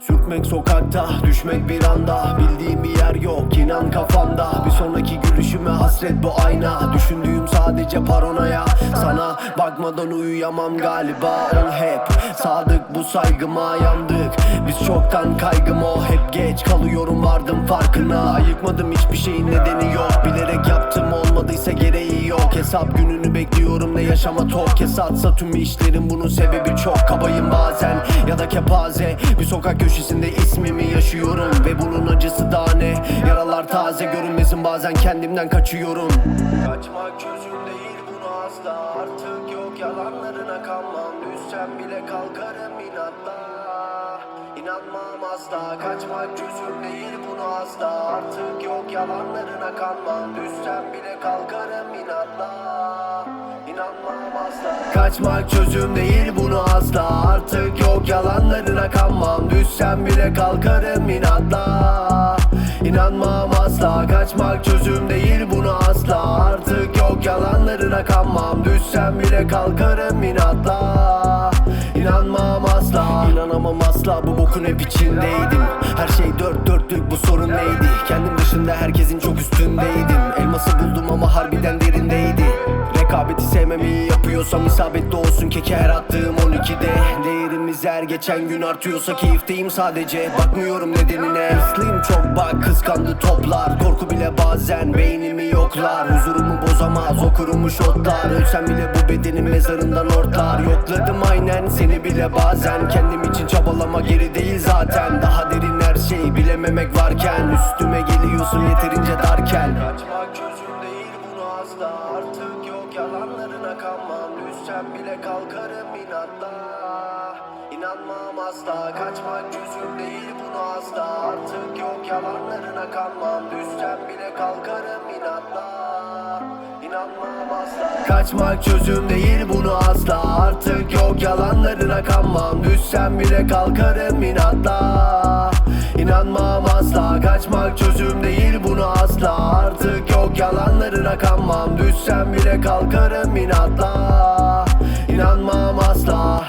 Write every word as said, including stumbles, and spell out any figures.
Sürtmek sokakta, düşmek bir anda. Bildiğim bir yer yok, inan kafamda. Bir sonraki gülüşüme hasret bu ayna. Düşündüğüm sadece paranoya. Sana bakmadan uyuyamam galiba. Ol hep sadık, bu saygıma yandık. Biz çoktan kaygım o. Hep geç kalıyorum, vardım farkına. Ayıkmadım, hiçbir şeyin nedeni yok. Bilerek yaptım, olmadıysa gereği yok. Hesap gününü bekliyorum, ne yaşama tok. Kesatsa tüm işlerim, bunun sebebi çok. Kabayım bazen ya da kepaze. Bir sokak köşesinde ismimi yaşıyorum ve bunun acısı daha ne? Yaralar taze, görünmesin bazen kendimden kaçıyorum. Kaçmak çözüm değil, bunu asla. Artık yok, yalanlarına kanmam. Düşsem bile kalkarım inatla. İnanmam asla. Kaçmak çözüm değil, bunu asla. Artık yok, yalanlarına kanmam. Düşsem bile kalkarım inatla. İnanmam asla. Kaçmak çözüm değil, bunu asla. Artık yok, yalanlarına kanmam. Düşsem bile kalkarım inatla. İnanmam asla. Kaçmak çözüm değil, bunu asla. Artık yok, yalanlarına kanmam. Düşsem bile kalkarım inatla. İnanmam asla. İnanamam asla, bu bokun hep içindeydim. Her şey dört dörtlük, bu sorun neydi? Kendim dışında herkesin çok üstündeydim. Elması buldum ama harbiden derindeydi. Rekabeti sevmem, iyi yapıyorsam isabetli olsun keke her attığım on ikide. Değerimiz her geçen gün artıyorsa keyifteyim sadece. Bakmıyorum nedenine. Hırslıyım çok, bak kıskandı toplar. Korku bile bazen beynimi yoklar. Huzurumu bozamaz o kurumuş otlar. Ölsem bile bu bedenin mezarından ortar. Yokladım aynen seni bile bazen. Kendim için çabalama geri değil zaten. Daha derin her şey bilememek varken. Üstüme geliyorsun yeterince darken. Kaçmak çözüm değil, bunu asla. Artık yok, yalanlarına kanmam. Düşsem bile kalkarım inatla. İnanmam asla. Kaçmak çözüm değil, bunu asla. Artık yok, yalanlarına kanmam. Düşsem bile kalkarım inatla. İnanmam asla. Kaçmak çözüm değil, bunu asla. Artık yok, yalanlarına kanmam. Düşsem bile kalkarım inatla. İnanmam asla. Kaçmak çözüm değil, bunu asla. Artık yok, yalanlarına kanmam. Düşsem bile kalkarım inatla. İnanmam asla.